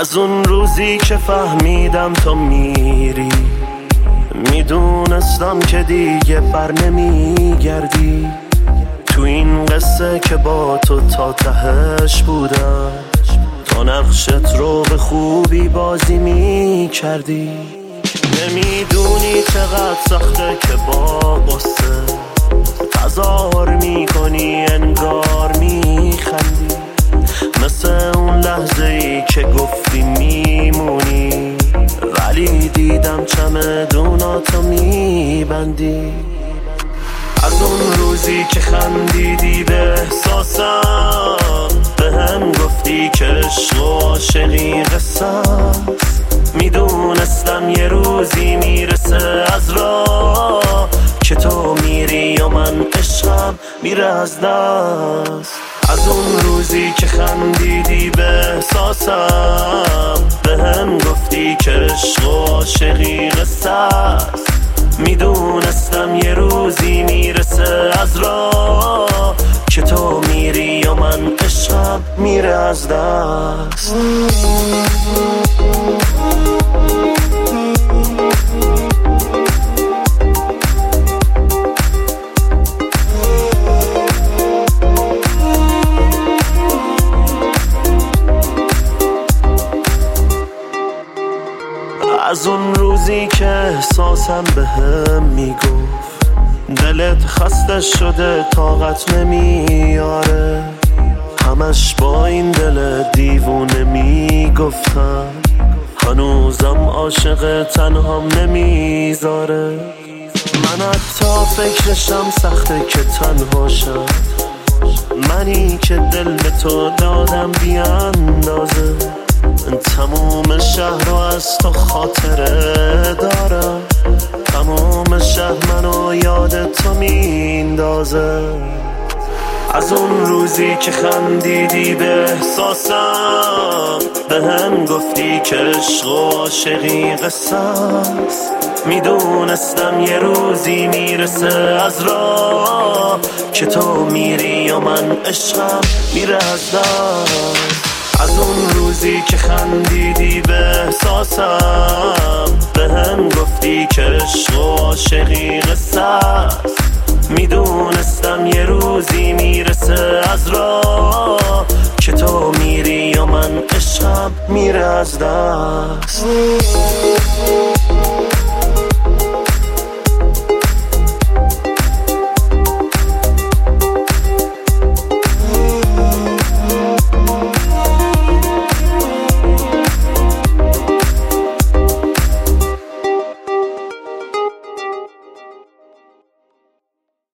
از اون روزی که فهمیدم تو میری، میدونستم که دیگه بر نمیگردی. تو این قصه که با تو تا تهش بودم، تو نقشت رو به خوبی بازی میکردی. نمیدونی چقدر سخته که با قصه تظاهر میکنی انگار میخندی، مثل اون لحظه ای که گفتی میمونی ولی دیدم چمدوناتو میبندی. از اون روزی که خندیدی به احساسم، به هم گفتی که عشق و عاشقی قصه است. میدونستم یه روزی میرسه از راه که تو میری و من عشقم میره از دست. از اون روزی که خندیدی به احساسم، به هم گفتی که عشق و عاشقی قصه است. میدونستم یه روزی میرسه از راه که تو میری و من عشقم میره از دست. از اون روزی که احساسم به هم میگفت دلت خسته شده طاقت نمیاره، همش با این دل دیوونه میگفتم هنوزم عاشق تنهام نمیذاره. من حتی فکرشم سخته که تنها شم، منی که دل به تو دادم بی اندازه. تموم شهر رو از تو خاطره دارم، تموم شهر منو یاد تو میندازه. از اون روزی که خندیدی به احساسم، به هم گفتی که عشق و عاشقی قصه است. میدونستم یه روزی میرسه از راه که تو میری و من عشقم میره از دست. از اون روزی که خندیدی به احساسم، به هم گفتی که عشق و عاشقی قصه است. میدونستم یه روزی میرسه از راه که تو میری و من عشقم میره از دست.